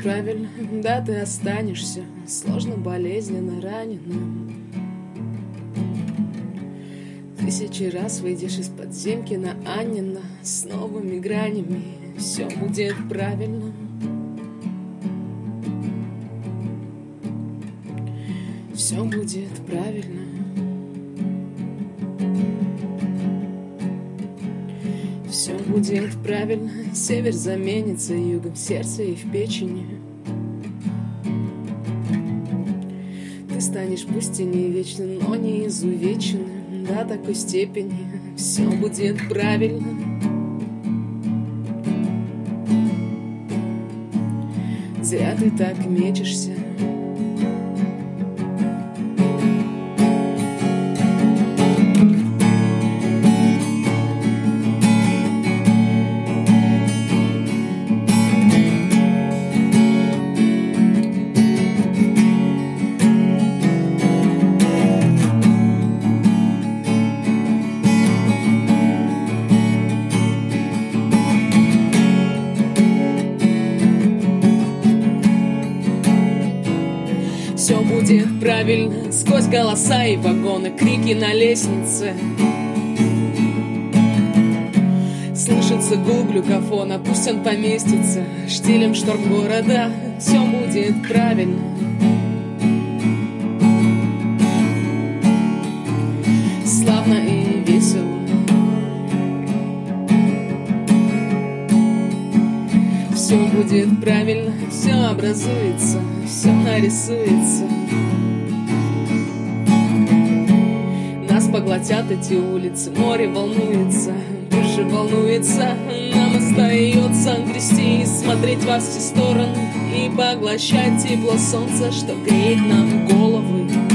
правильно, да, ты останешься сложно, болезненно раненым. 1000 раз выйдешь из подземки на Аннина с новыми гранями. Все будет правильно. Все будет правильно. Все будет правильно. Север заменится югом в сердце и в печени. Ты станешь пусть и не вечным, но не изувеченным до такой степени. Все будет правильно. Зря ты так мечешься. Все будет правильно. Сквозь голоса и вагоны, крики на лестнице. Слышится гул глюкофона, пусть он поместится штилем шторм города. Все будет правильно. Славно и весело. Все будет правильно, все образуется, все нарисуется. Нас поглотят эти улицы, море волнуется, биржа волнуется. Нам остается грести и смотреть во все стороны и поглощать тепло солнца, что греет нам головы.